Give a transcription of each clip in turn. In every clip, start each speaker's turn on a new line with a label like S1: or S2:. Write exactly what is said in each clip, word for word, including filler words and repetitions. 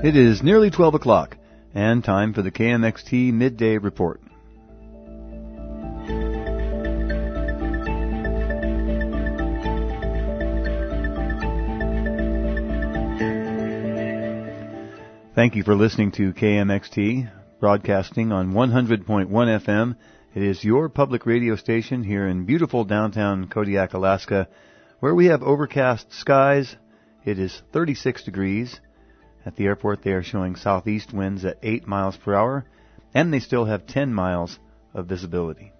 S1: It is nearly twelve o'clock, and time for the K M X T Midday Report. Thank you for listening to K M X T, broadcasting on one hundred point one F M. It is your public radio station here in beautiful downtown Kodiak, Alaska, where we have overcast skies. It is thirty-six degrees. At the airport, they are showing southeast winds at eight miles per hour, and they still have ten miles of visibility.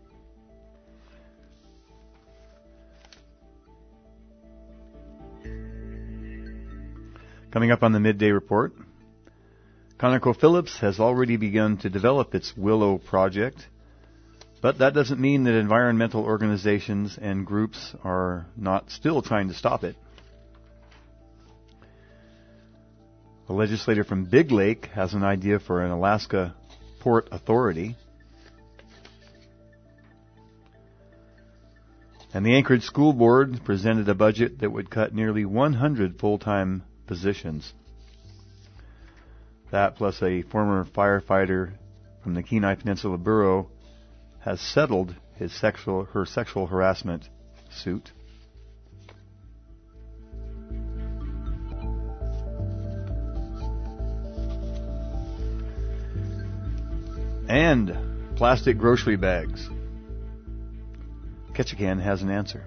S1: Coming up on the Midday Report, ConocoPhillips has already begun to develop its Willow project, but that doesn't mean that environmental organizations and groups are not still trying to stop it. A legislator from Big Lake has an idea for an Alaska Port Authority. And the Anchorage School Board presented a budget that would cut nearly one hundred full-time positions. That, plus a former firefighter from the Kenai Peninsula Borough, has settled his sexual, her sexual harassment suit. And plastic grocery bags. Ketchikan has an answer.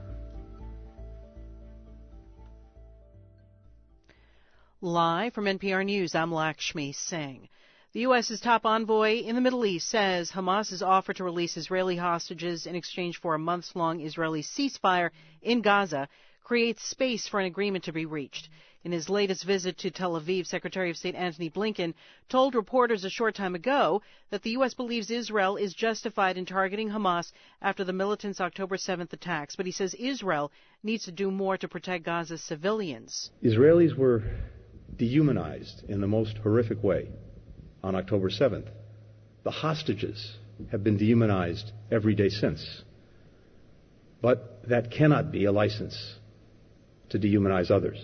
S2: Live from N P R News, I'm Lakshmi Singh. The U S's top envoy in the Middle East says Hamas's offer to release Israeli hostages in exchange for a months-long Israeli ceasefire in Gaza creates space for an agreement to be reached. In his latest visit to Tel Aviv, Secretary of State Antony Blinken told reporters a short time ago that the U S believes Israel is justified in targeting Hamas after the militants' October seventh attacks, but he says Israel needs to do more to protect Gaza's civilians.
S3: Israelis were dehumanized in the most horrific way on October seventh. The hostages have been dehumanized every day since. But that cannot be a license to dehumanize others.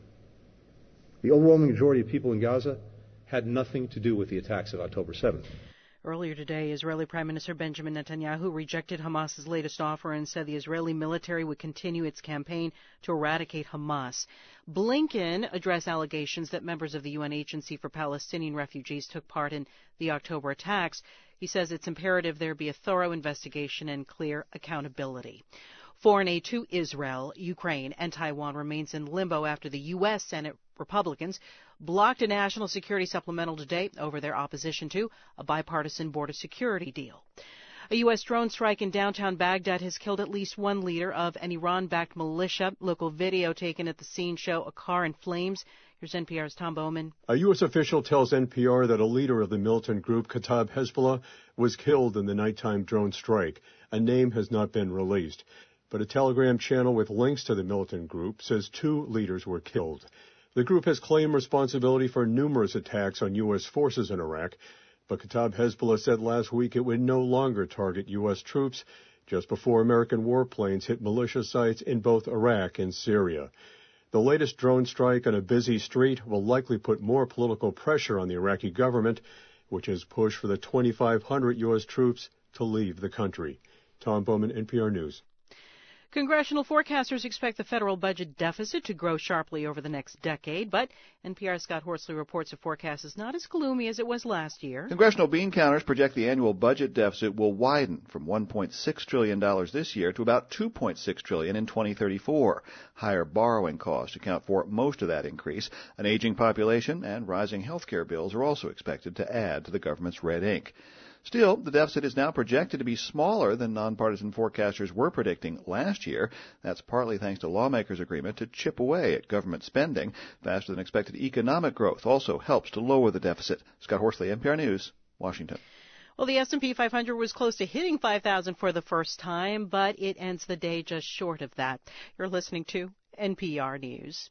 S3: The overwhelming majority of people in Gaza had nothing to do with the attacks of October seventh.
S2: Earlier today, Israeli Prime Minister Benjamin Netanyahu rejected Hamas's latest offer and said the Israeli military would continue its campaign to eradicate Hamas. Blinken addressed allegations that members of the U N Agency for Palestinian Refugees took part in the October attacks. He says it's imperative there be a thorough investigation and clear accountability. Foreign aid to Israel, Ukraine, and Taiwan remains in limbo after the U S Senate Republicans blocked a national security supplemental today over their opposition to a bipartisan border security deal. A U S drone strike in downtown Baghdad has killed at least one leader of an Iran-backed militia. Local video taken at the scene show a car in flames. Here's N P R's Tom Bowman.
S4: A U S official tells N P R that a leader of the militant group, Kataib Hezbollah, was killed in the nighttime drone strike. A name has not been released, but a Telegram channel with links to the militant group says two leaders were killed. The group has claimed responsibility for numerous attacks on U S forces in Iraq, but Kataib Hezbollah said last week it would no longer target U S troops just before American warplanes hit militia sites in both Iraq and Syria. The latest drone strike on a busy street will likely put more political pressure on the Iraqi government, which has pushed for the twenty-five hundred U S troops to leave the country. Tom Bowman, N P R News.
S2: Congressional forecasters expect the federal budget deficit to grow sharply over the next decade, but N P R's Scott Horsley reports the forecast is not as gloomy as it was last year.
S5: Congressional bean counters project the annual budget deficit will widen from one point six trillion dollars this year to about two point six trillion dollars in twenty thirty-four. Higher borrowing costs account for most of that increase. An aging population and rising health care bills are also expected to add to the government's red ink. Still, the deficit is now projected to be smaller than nonpartisan forecasters were predicting last year. That's partly thanks to lawmakers' agreement to chip away at government spending. Faster than expected economic growth also helps to lower the deficit. Scott Horsley, N P R News, Washington.
S2: Well, the S and P five hundred was close to hitting five thousand for the first time, but it ends the day just short of that. You're listening to N P R News.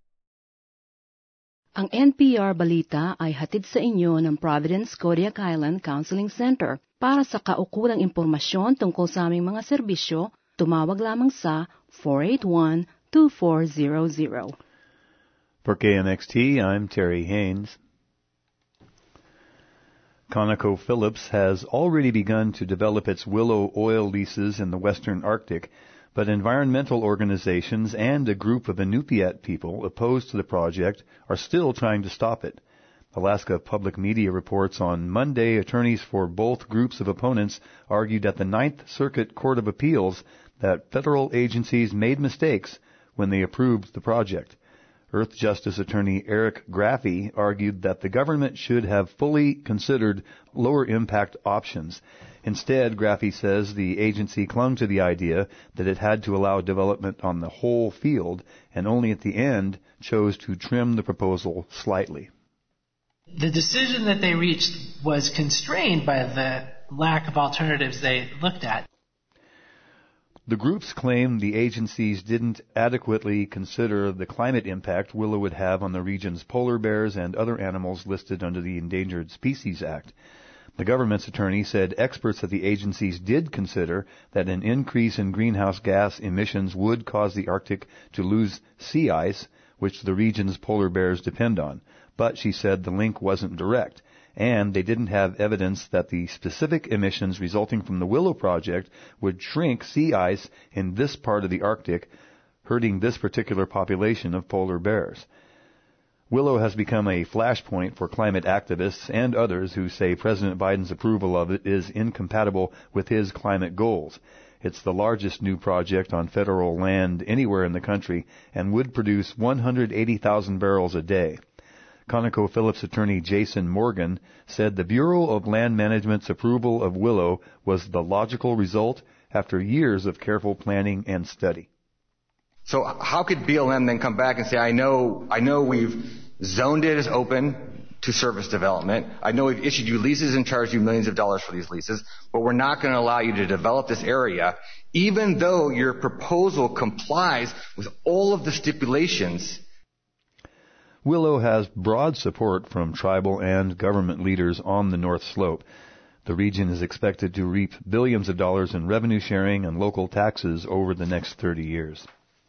S6: Ang N P R Balita ay hatid sa inyo ng Providence Kodiak Island Counseling Center. Para sa kaukulang impormasyon tungkol sa aming mga serbisyo, tumawag lamang sa four eight one, two four zero zero.
S1: For K M X T, I'm Terry Haynes. ConocoPhillips has already begun to develop its Willow oil leases in the western Arctic, but environmental organizations and a group of Inupiat people opposed to the project are still trying to stop it. Alaska Public Media reports on Monday attorneys for both groups of opponents argued at the Ninth Circuit Court of Appeals that federal agencies made mistakes when they approved the project. Earth Justice Attorney Eric Graffey argued that the government should have fully considered lower impact options. Instead, Graffey says the agency clung to the idea that it had to allow development on the whole field and only at the end chose to trim the proposal slightly.
S7: The decision that they reached was constrained by the lack of alternatives they looked at.
S1: The groups claim the agencies didn't adequately consider the climate impact Willow would have on the region's polar bears and other animals listed under the Endangered Species Act. The government's attorney said experts at the agencies did consider that an increase in greenhouse gas emissions would cause the Arctic to lose sea ice, which the region's polar bears depend on. But she said the link wasn't direct, and they didn't have evidence that the specific emissions resulting from the Willow project would shrink sea ice in this part of the Arctic, hurting this particular population of polar bears. Willow has become a flashpoint for climate activists and others who say President Biden's approval of it is incompatible with his climate goals. It's the largest new project on federal land anywhere in the country and would produce one hundred eighty thousand barrels a day. ConocoPhillips attorney Jason Morgan said the Bureau of Land Management's approval of Willow was the logical result after years of careful planning and study.
S8: So how could B L M then come back and say, I know, I know we've zoned it as open to service development. I know we've issued you leases and charged you millions of dollars for these leases, but we're not going to allow you to develop this area, even though your proposal complies with all of the stipulations.
S1: Willow has broad support from tribal and government leaders on the North Slope. The region is expected to reap billions of dollars in revenue sharing and local taxes over the next thirty years.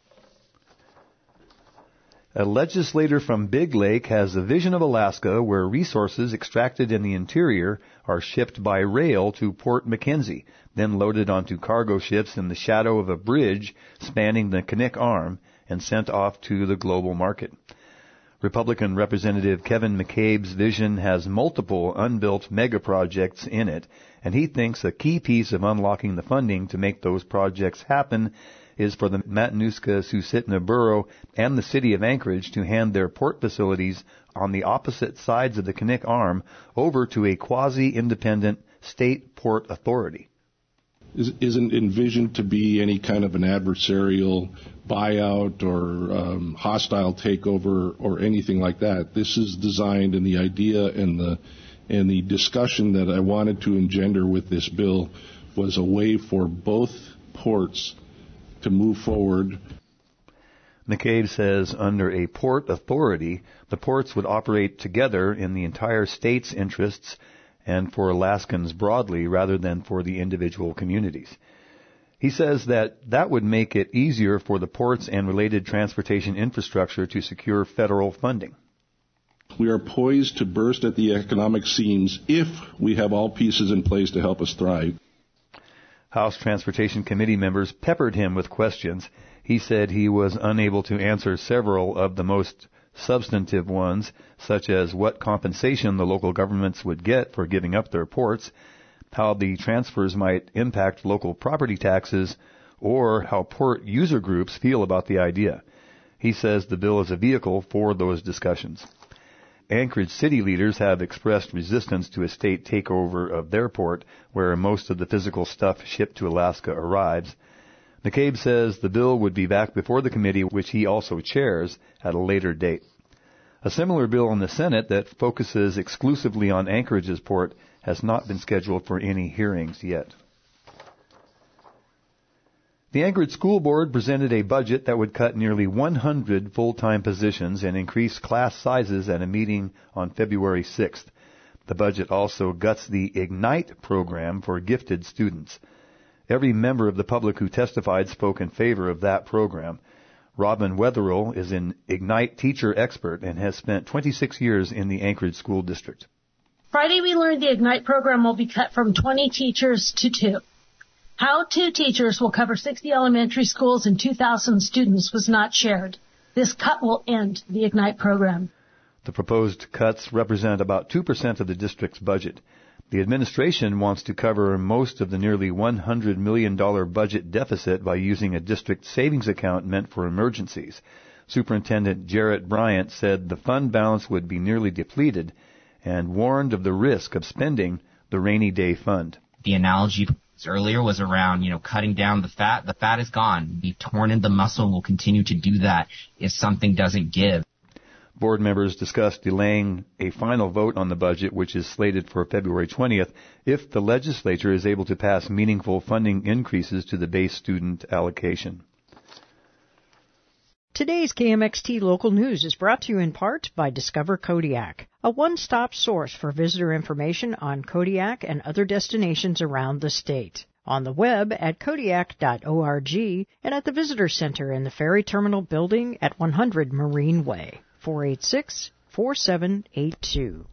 S1: A legislator from Big Lake has a vision of Alaska where resources extracted in the interior are shipped by rail to Port McKenzie, then loaded onto cargo ships in the shadow of a bridge spanning the Knik Arm and sent off to the global market. Republican Representative Kevin McCabe's vision has multiple unbuilt mega projects in it, and he thinks a key piece of unlocking the funding to make those projects happen is for the Matanuska-Susitna Borough and the city of Anchorage to hand their port facilities on the opposite sides of the Knik Arm over to a quasi-independent state port authority.
S9: Isn't envisioned to be any kind of an adversarial buyout or um, hostile takeover or anything like that. This is designed, and the idea and the and the discussion that I wanted to engender with this bill was a way for both ports to move forward.
S1: McCabe says under a port authority, the ports would operate together in the entire state's interests and for Alaskans broadly rather than for the individual communities. He says that that would make it easier for the ports and related transportation infrastructure to secure federal funding.
S9: We are poised to burst at the economic seams if we have all pieces in place to help us thrive.
S1: House Transportation Committee members peppered him with questions. He said he was unable to answer several of the most substantive ones, such as what compensation the local governments would get for giving up their ports, how the transfers might impact local property taxes, or how port user groups feel about the idea. He says the bill is a vehicle for those discussions. Anchorage city leaders have expressed resistance to a state takeover of their port, where most of the physical stuff shipped to Alaska arrives. McCabe says the bill would be back before the committee, which he also chairs, at a later date. A similar bill in the Senate that focuses exclusively on Anchorage's port has not been scheduled for any hearings yet. The Anchorage School Board presented a budget that would cut nearly one hundred full-time positions and increase class sizes at a meeting on February sixth. The budget also guts the IGNITE program for gifted students. Every member of the public who testified spoke in favor of that program. Robin Wetherill is an IGNITE teacher expert and has spent twenty-six years in the Anchorage School District.
S10: Friday, we learned the Ignite program will be cut from twenty teachers to two. How two teachers will cover sixty elementary schools and two thousand students was not shared. This cut will end the Ignite program.
S1: The proposed cuts represent about two percent of the district's budget. The administration wants to cover most of the nearly one hundred million dollars budget deficit by using a district savings account meant for emergencies. Superintendent Jarrett Bryant said the fund balance would be nearly depleted and warned of the risk of spending the rainy day fund.
S11: The analogy earlier was around, you know, cutting down the fat. The fat is gone. We've torn in the muscle and will continue to do that if something doesn't give.
S1: Board members discussed delaying a final vote on the budget, which is slated for February twentieth, if the legislature is able to pass meaningful funding increases to the base student allocation.
S12: Today's K M X T Local News is brought to you in part by Discover Kodiak, a one-stop source for visitor information on Kodiak and other destinations around the state. On the web at kodiak dot org and at the Visitor Center in the Ferry Terminal Building at one hundred Marine Way. four eight six, four seven eight two.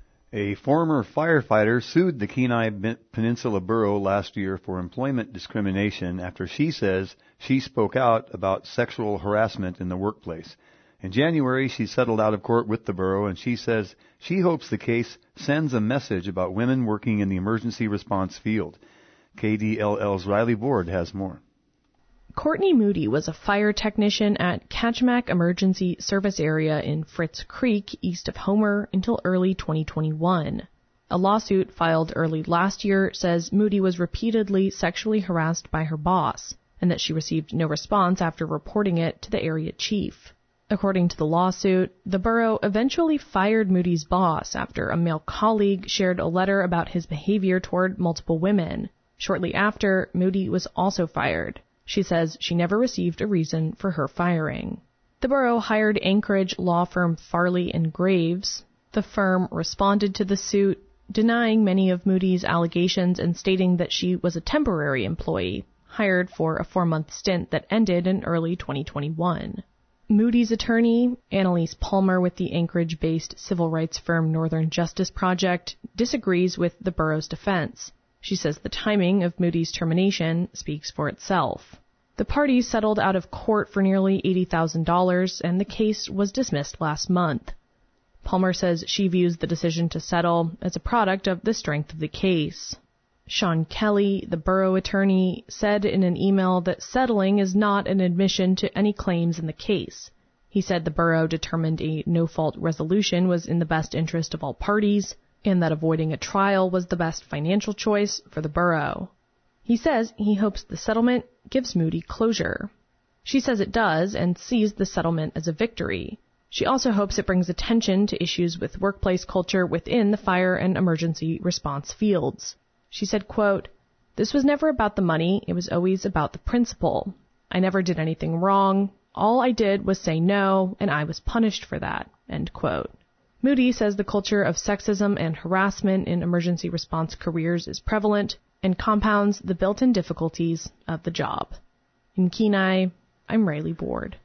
S1: A former firefighter sued the Kenai Peninsula Borough last year for employment discrimination after she says she spoke out about sexual harassment in the workplace. In January, she settled out of court with the borough, and she says she hopes the case sends a message about women working in the emergency response field. K D L L's Riley Board has more.
S13: Courtney Moody was a fire technician at Kachemak Emergency Service Area in Fritz Creek, east of Homer, until early twenty twenty-one. A lawsuit filed early last year says Moody was repeatedly sexually harassed by her boss, and that she received no response after reporting it to the area chief. According to the lawsuit, the borough eventually fired Moody's boss after a male colleague shared a letter about his behavior toward multiple women. Shortly after, Moody was also fired. She says she never received a reason for her firing. The borough hired Anchorage law firm Farley and Graves. The firm responded to the suit, denying many of Moody's allegations and stating that she was a temporary employee, hired for a four-month stint that ended in early twenty twenty-one. Moody's attorney, Annalise Palmer with the Anchorage-based civil rights firm Northern Justice Project, disagrees with the borough's defense. She says the timing of Moody's termination speaks for itself. The parties settled out of court for nearly eighty thousand dollars, and the case was dismissed last month. Palmer says she views the decision to settle as a product of the strength of the case. Sean Kelly, the borough attorney, said in an email that settling is not an admission to any claims in the case. He said the borough determined a no-fault resolution was in the best interest of all parties, and that avoiding a trial was the best financial choice for the borough. He says he hopes the settlement gives Moody closure. She says it does and sees the settlement as a victory. She also hopes it brings attention to issues with workplace culture within the fire and emergency response fields. She said, quote, "This was never about the money, it was always about the principle. I never did anything wrong. All I did was say no, and I was punished for that," end quote. Moody says the culture of sexism and harassment in emergency response careers is prevalent and compounds the built-in difficulties of the job. In Kenai, I'm Riley Board.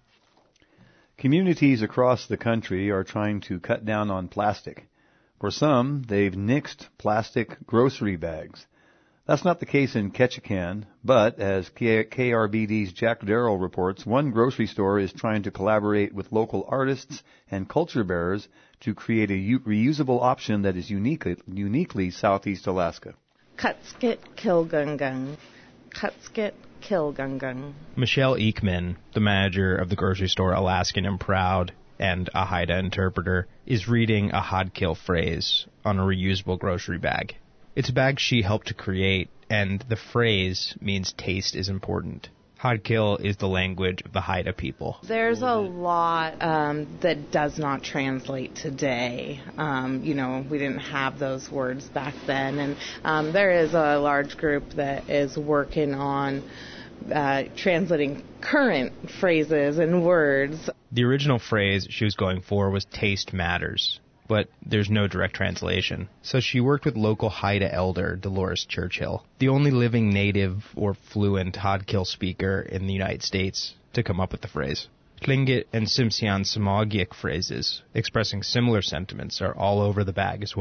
S1: Communities across the country are trying to cut down on plastic. For some, they've nixed plastic grocery bags. That's not the case in Ketchikan, but as K R B D's Jack Darrell reports, one grocery store is trying to collaborate with local artists and culture bearers to create a u- reusable option that is uniquely, uniquely Southeast Alaska.
S14: Kutskit Kilgungung. Kutskit Kilgungung.
S15: Michelle Ekman, the manager of the grocery store Alaskan and Proud and a Haida interpreter, is reading a Hadkil phrase on a reusable grocery bag. It's a bag she helped to create, and the phrase means taste is important. Hadkil is the language of the Haida people.
S14: There's a lot um, that does not translate today. Um, you know, we didn't have those words back then, and um, there is a large group that is working on uh, translating current phrases and words.
S15: The original phrase she was going for was taste matters, but there's no direct translation. So she worked with local Haida elder Dolores Churchill, the only living native or fluent Hadkil speaker in the United States, to come up with the phrase. Tlingit and Tsimshian Samogic phrases expressing similar sentiments are all over the bag as well.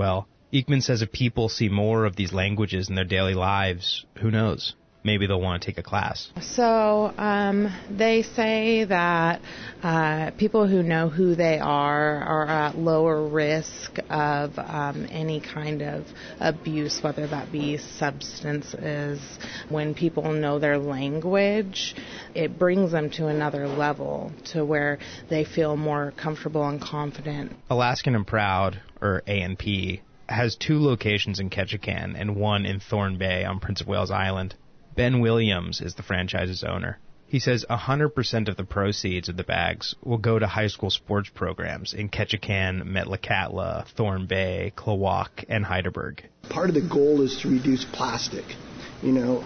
S15: Ekman says if people see more of these languages in their daily lives, who knows? Maybe they'll want to take a class.
S14: So um, they say that uh, people who know who they are are at lower risk of um, any kind of abuse, whether that be substances. When people know their language, it brings them to another level to where they feel more comfortable and confident.
S15: Alaskan and Proud, or A N P, has two locations in Ketchikan and one in Thorn Bay on Prince of Wales Island. Ben Williams is the franchise's owner. He says one hundred percent of the proceeds of the bags will go to high school sports programs in Ketchikan, Metlakatla, Thorn Bay, Klawock, and Heidelberg.
S16: Part of the goal is to reduce plastic. You know,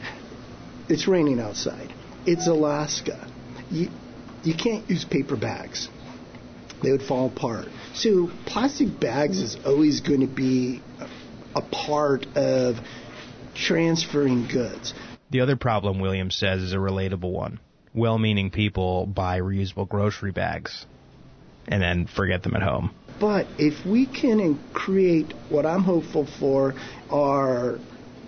S16: it's raining outside. It's Alaska. You, you can't use paper bags. They would fall apart. So plastic bags is always going to be a, a part of transferring goods.
S15: The other problem, Williams says, is a relatable one. Well-meaning people buy reusable grocery bags and then forget them at home.
S16: But if we can create what I'm hopeful for are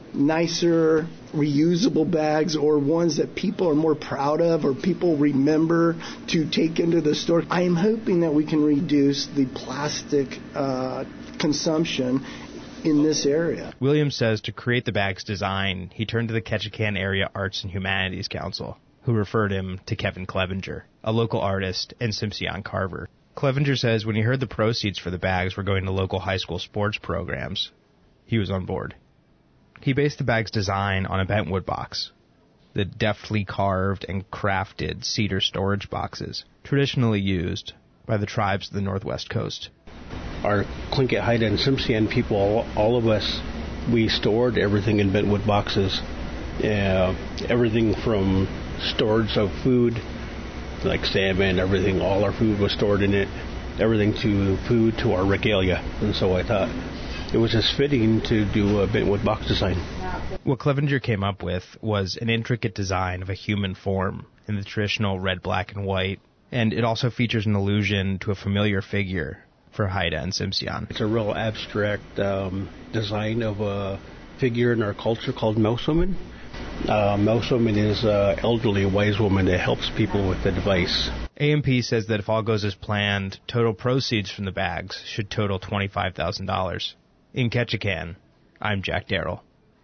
S16: nicer, reusable bags or ones that people are more proud of or people remember to take into the store, I am hoping that we can reduce the plastic uh, consumption in this area.
S15: Williams says to create the bag's design, he turned to the Ketchikan Area Arts and Humanities Council, who referred him to Kevin Clevenger, a local artist and Simpson carver. Clevenger says when he heard the proceeds for the bags were going to local high school sports programs, he was on board. He based the bag's design on a bentwood box, the deftly carved and crafted cedar storage boxes traditionally used by the tribes of the Northwest Coast.
S17: Our Tlingit, Haida, and Tsimshian people, all, all of us, we stored everything in bentwood boxes. Uh, everything from storage of food, like salmon, everything, all our food was stored in it. Everything to food to our regalia. And so I thought it was just fitting to do a bentwood box design.
S15: What Clevenger came up with was an intricate design of a human form in the traditional red, black, and white. And it also features an allusion to a familiar figure for Haida and Tsimshian.
S17: It's a real abstract um, design of a figure in our culture called Mouse Woman. Uh, Mouse Woman is an elderly wise woman that helps people with advice.
S15: A M P says that if all goes as planned, total proceeds from the bags should total twenty-five thousand dollars. In Ketchikan, I'm Jack Darrell.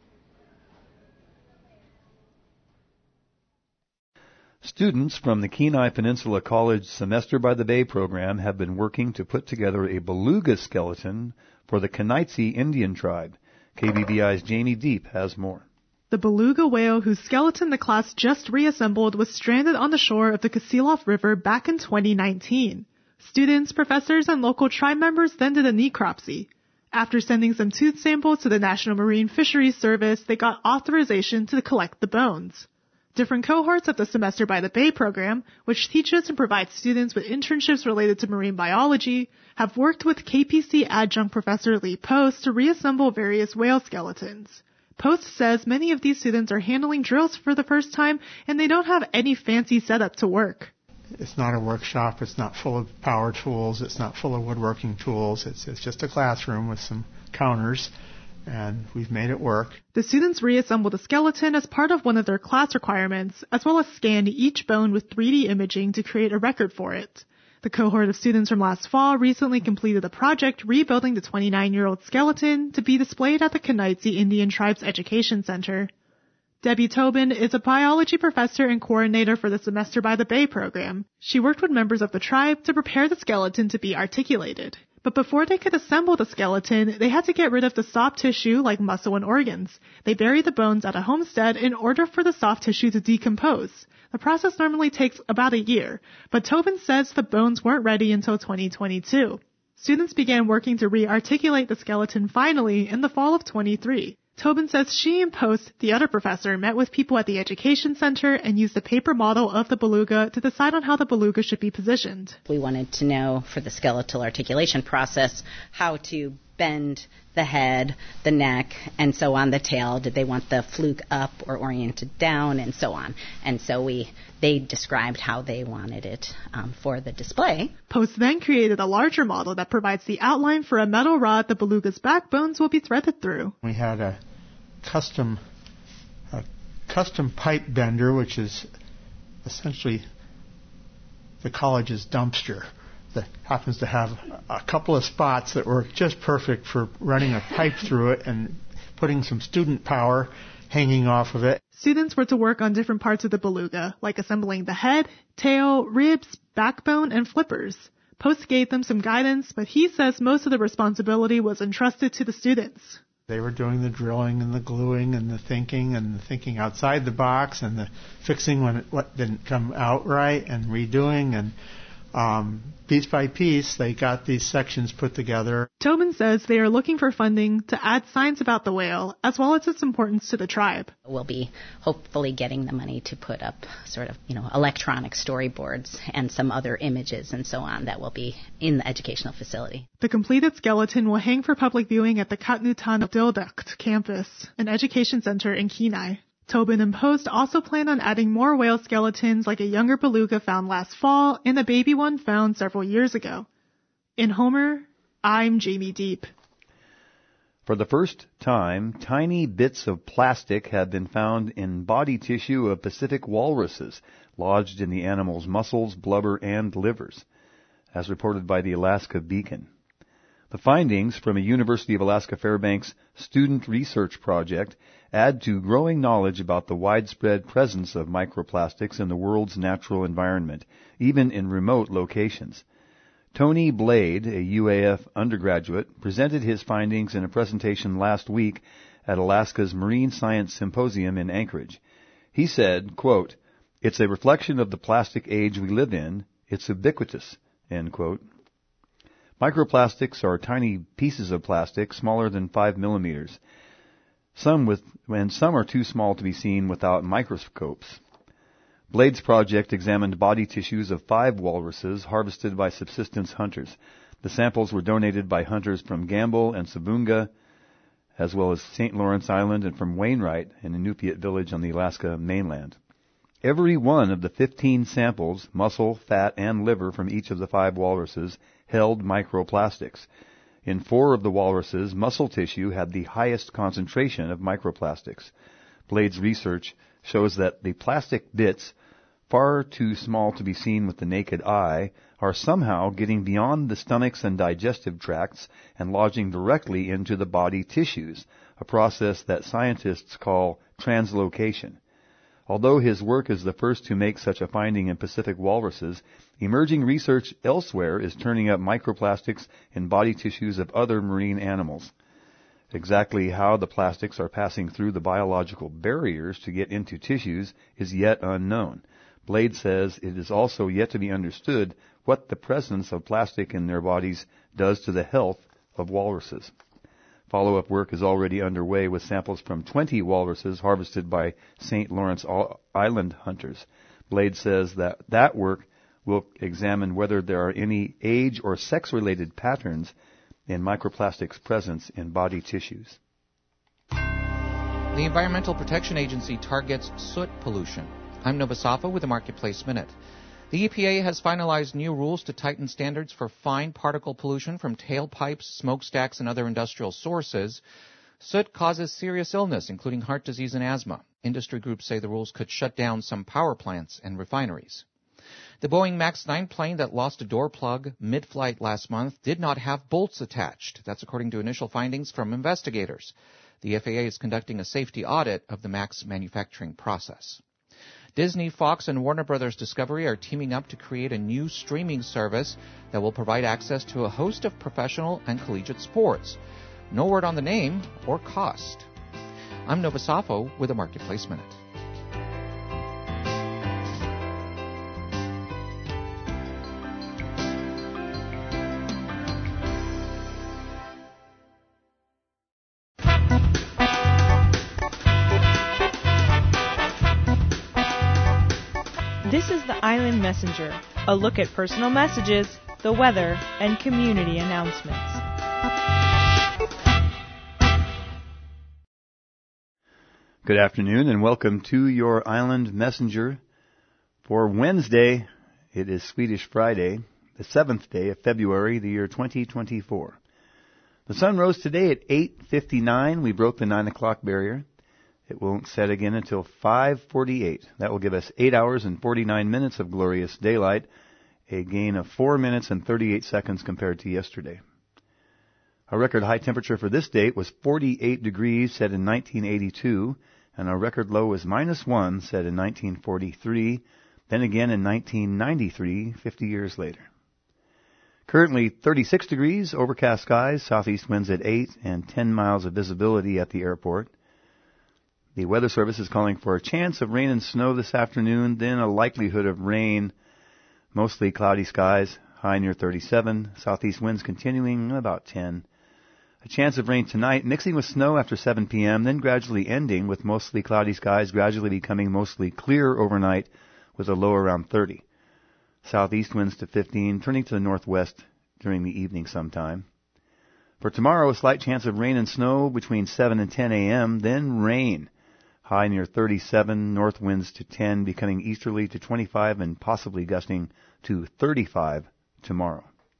S1: Students from the Kenai Peninsula College Semester by the Bay program have been working to put together a beluga skeleton for the Kenaitze Indian tribe. K B V I's Jamie Deep has more.
S18: The beluga whale whose skeleton the class just reassembled was stranded on the shore of the Kasilof River back in twenty nineteen. Students, professors, and local tribe members then did a necropsy. After sending some tooth samples to the National Marine Fisheries Service, they got authorization to collect the bones. Different cohorts of the Semester by the Bay program, which teaches and provides students with internships related to marine biology, have worked with K P C adjunct professor Lee Post to reassemble various whale skeletons. Post says many of these students are handling drills for the first time and they don't have any fancy setup to work.
S19: It's not a workshop. It's not full of power tools. It's not full of woodworking tools. It's, it's just a classroom with some counters. And we've made it work.
S18: The students reassembled the skeleton as part of one of their class requirements, as well as scanned each bone with three D imaging to create a record for it. The cohort of students from last fall recently completed a project rebuilding the twenty-nine-year-old skeleton to be displayed at the Kenaitze Indian Tribes Education Center. Debbie Tobin is a biology professor and coordinator for the Semester by the Bay program. She worked with members of the tribe to prepare the skeleton to be articulated. But before they could assemble the skeleton, they had to get rid of the soft tissue like muscle and organs. They buried the bones at a homestead in order for the soft tissue to decompose. The process normally takes about a year, but Tobin says the bones weren't ready until twenty twenty-two. Students began working to re-articulate the skeleton finally in the fall of twenty-three. Tobin says she and Post, the other professor, met with people at the education center and used a paper model of the beluga to decide on how the beluga should be positioned.
S20: We wanted to know for the skeletal articulation process how to bend the head, the neck, and so on, the tail? Did they want the fluke up or oriented down, and so on? And so we they described how they wanted it um, for the display.
S18: Post then created a larger model that provides the outline for a metal rod the beluga's backbones will be threaded through.
S19: We had a custom a custom pipe bender, which is essentially the college's dumpster, that happens to have a couple of spots that were just perfect for running a pipe through it and putting some student power hanging off of it.
S18: Students were to work on different parts of the beluga, like assembling the head, tail, ribs, backbone, and flippers. Post gave them some guidance, but he says most of the responsibility was entrusted to the students.
S19: They were doing the drilling and the gluing and the thinking and the thinking outside the box and the fixing when it what didn't come out right and redoing, and um, piece by piece they got these sections put together.
S18: Tobin says they are looking for funding to add signs about the whale as well as its importance to the tribe.
S20: We'll be hopefully getting the money to put up sort of, you know, electronic storyboards and some other images and so on that will be in the educational facility.
S18: The completed skeleton will hang for public viewing at the Katnutan-Dildukt campus, an education center in Kenai. Tobin and Post also plan on adding more whale skeletons like a younger beluga found last fall and a baby one found several years ago. In Homer, I'm Jamie Deep.
S1: For the first time, tiny bits of plastic have been found in body tissue of Pacific walruses, lodged in the animal's muscles, blubber, and livers, as reported by the Alaska Beacon. The findings from a University of Alaska Fairbanks student research project add to growing knowledge about the widespread presence of microplastics in the world's natural environment, even in remote locations. Tony Blade, a U A F undergraduate, presented his findings in a presentation last week at Alaska's Marine Science Symposium in Anchorage. He said, quote, "It's a reflection of the plastic age we live in. It's ubiquitous," end quote. Microplastics are tiny pieces of plastic smaller than five millimeters. Some with, and some are too small to be seen without microscopes. Blade's project examined body tissues of five walruses harvested by subsistence hunters. The samples were donated by hunters from Gamble and Sabunga, as well as Saint Lawrence Island, and from Wainwright, an Inupiat village on the Alaska mainland. Every one of the fifteen samples, muscle, fat, and liver from each of the five walruses, held microplastics. In four of the walruses, muscle tissue had the highest concentration of microplastics. Blade's research shows that the plastic bits, far too small to be seen with the naked eye, are somehow getting beyond the stomachs and digestive tracts and lodging directly into the body tissues, a process that scientists call translocation. Although his work is the first to make such a finding in Pacific walruses, emerging research elsewhere is turning up microplastics in body tissues of other marine animals. Exactly how the plastics are passing through the biological barriers to get into tissues is yet unknown. Blade says it is also yet to be understood what the presence of plastic in their bodies does to the health of walruses. Follow-up work is already underway with samples from twenty walruses harvested by Saint Lawrence Island hunters. Blade says that that work will examine whether there are any age or sex-related patterns in microplastics' presence in body tissues.
S21: The Environmental Protection Agency targets soot pollution. I'm Nova Safa with the Marketplace Minute. The E P A has finalized new rules to tighten standards for fine particle pollution from tailpipes, smokestacks, and other industrial sources. Soot causes serious illness, including heart disease and asthma. Industry groups say the rules could shut down some power plants and refineries. The Boeing Max nine plane that lost a door plug mid-flight last month did not have bolts attached. That's according to initial findings from investigators. The F A A is conducting a safety audit of the Max manufacturing process. Disney, Fox, and Warner Brothers Discovery are teaming up to create a new streaming service that will provide access to a host of professional and collegiate sports. No word on the name or cost. I'm Nova Safo with a Marketplace Minute.
S22: This is the Island Messenger, a look at personal messages, the weather, and community announcements.
S1: Good afternoon and welcome to your Island Messenger for Wednesday. It is Swedish Friday, the seventh day of February, the year twenty twenty-four. The sun rose today at eight fifty-nine. We broke the nine o'clock barrier. It won't set again until five forty-eight. That will give us eight hours and forty-nine minutes of glorious daylight, a gain of four minutes and thirty-eight seconds compared to yesterday. Our record high temperature for this date was forty-eight degrees, set in nineteen eighty-two, and our record low was minus one, set in nineteen forty-three, then again in nineteen ninety-three, fifty years later. Currently thirty-six degrees, overcast skies, southeast winds at eight, and ten miles of visibility at the airport. The Weather Service is calling for a chance of rain and snow this afternoon, then a likelihood of rain, mostly cloudy skies, high near thirty-seven, southeast winds continuing about ten. A chance of rain tonight, mixing with snow after seven p.m., then gradually ending with mostly cloudy skies, gradually becoming mostly clear overnight with a low around thirty. Southeast winds to fifteen, turning to the northwest during the evening sometime. For tomorrow, a slight chance of rain and snow between seven and ten a.m., then rain. High near thirty-seven, north winds to ten, becoming easterly to twenty-five and possibly gusting to thirty-five tomorrow.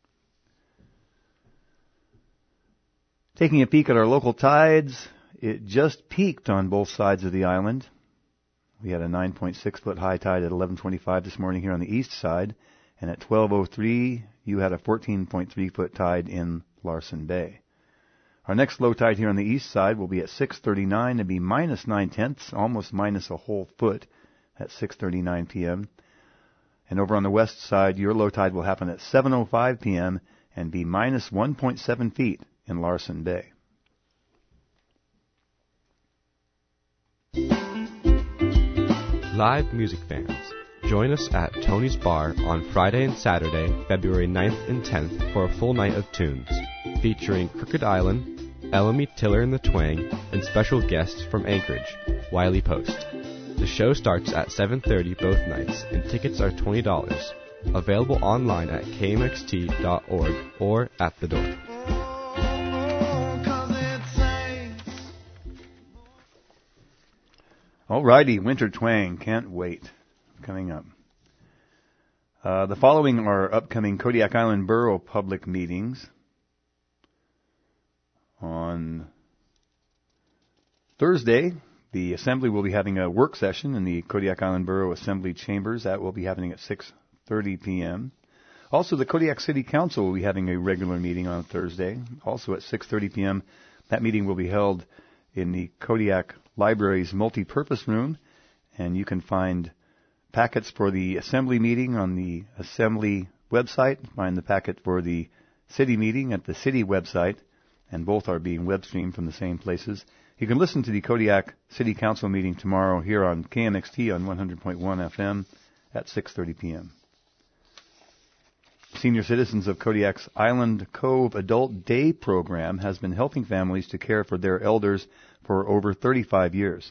S1: Taking a peek at our local tides, it just peaked on both sides of the island. We had a nine point six foot high tide at eleven twenty-five this morning here on the east side, and at twelve oh three, you had a fourteen point three foot tide in Larsen Bay. Our next low tide here on the east side will be at six thirty-nine and be minus nine tenths, almost minus a whole foot at six thirty-nine p.m. And over on the west side, your low tide will happen at seven oh five p.m. and be minus one point seven feet in Larsen Bay.
S3: Live music fans, join us at Tony's Bar on Friday and Saturday, February ninth and tenth for a full night of tunes, featuring Crooked Island, Ellamy Tiller and the Twang, and special guests from Anchorage, Wiley Post. The show starts at seven thirty both nights, and tickets are twenty dollars. Available online at k m x t dot org or at the door.
S1: Alrighty, Winter Twang, can't wait. Coming up. Uh, the following are upcoming Kodiak Island Borough public meetings. On Thursday, the Assembly will be having a work session in the Kodiak Island Borough Assembly Chambers. That will be happening at six thirty p.m. Also, the Kodiak City Council will be having a regular meeting on Thursday, also at six thirty p.m. That meeting will be held in the Kodiak Library's multi-purpose room, and you can find packets for the Assembly meeting on the Assembly website. Find the packet for the City meeting at the City website, and both are being web streamed from the same places. You can listen to the Kodiak City Council meeting tomorrow here on K M X T on one hundred point one F M at six thirty p.m. Senior citizens of Kodiak's Island Cove Adult Day program has been helping families to care for their elders for over thirty-five years.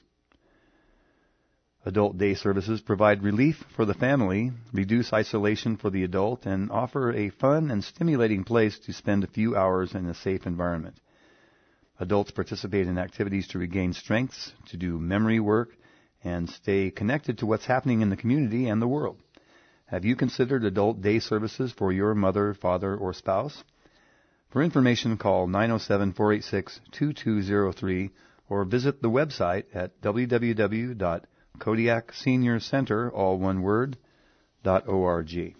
S1: Adult Day services provide relief for the family, reduce isolation for the adult, and offer a fun and stimulating place to spend a few hours in a safe environment. Adults participate in activities to regain strengths, to do memory work, and stay connected to what's happening in the community and the world. Have you considered Adult Day services for your mother, father, or spouse? For information, call nine oh seven, four eight six, two two oh three or visit the website at w w w dot Kodiak Senior Center, all one word, dot org.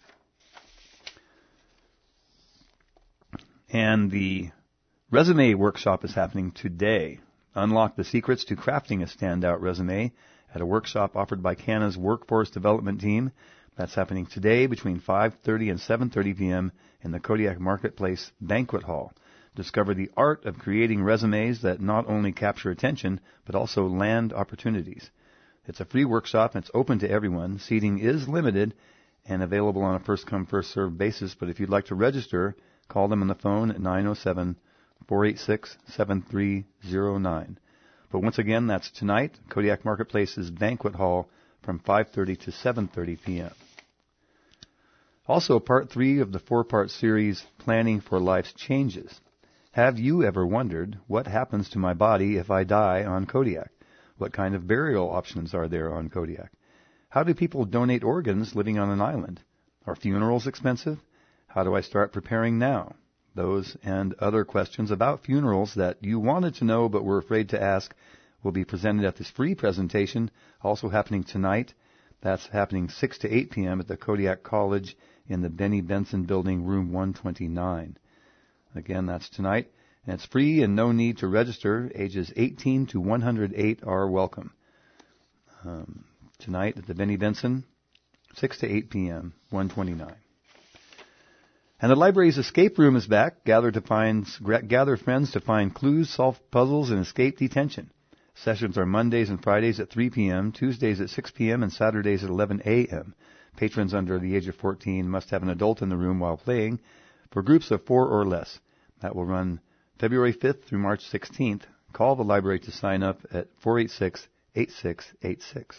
S1: And the resume workshop is happening today. Unlock the secrets to crafting a standout resume at a workshop offered by C A N A's Workforce Development Team. That's happening today between five thirty and seven thirty p.m. in the Kodiak Marketplace Banquet Hall. Discover the art of creating resumes that not only capture attention, but also land opportunities. It's a free workshop and it's open to everyone. Seating is limited and available on a first-come, first-served basis, but if you'd like to register, call them on the phone at nine oh seven, four eight six, seven three oh nine. But once again, that's tonight, Kodiak Marketplace's Banquet Hall from five thirty to seven thirty p.m. Also, part three of the four-part series, Planning for Life's Changes. Have you ever wondered what happens to my body if I die on Kodiak? What kind of burial options are there on Kodiak? How do people donate organs living on an island? Are funerals expensive? How do I start preparing now? Those and other questions about funerals that you wanted to know but were afraid to ask will be presented at this free presentation, also happening tonight. That's happening six to eight p.m. at the Kodiak College in the Benny Benson Building, room one twenty-nine. Again, that's tonight. And it's free and no need to register. Ages eighteen to one hundred eight are welcome. Um, tonight at the Benny Benson, six to eight p.m., one twenty-nine. And the library's escape room is back. Gather to find, gather friends to find clues, solve puzzles, and escape detention. Sessions are Mondays and Fridays at three p.m., Tuesdays at six p.m., and Saturdays at eleven a.m. Patrons under the age of fourteen must have an adult in the room while playing for groups of four or less. That will run February fifth through March sixteenth. Call the library to sign up at four eight six, eight six eight six.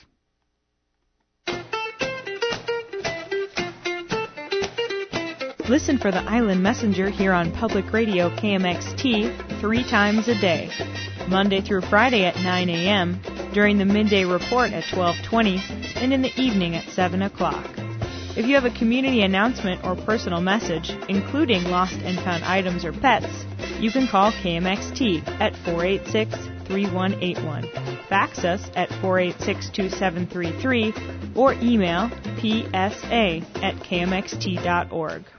S22: Listen for the Island Messenger here on Public Radio K M X T three times a day, Monday through Friday at nine a.m., during the midday report at twelve twenty, and in the evening at seven o'clock. If you have a community announcement or personal message, including lost and found items or pets, you can call K M X T at four eight six, three one eight one, fax us at four eight six, two seven three three, or email p s a at k m x t dot org.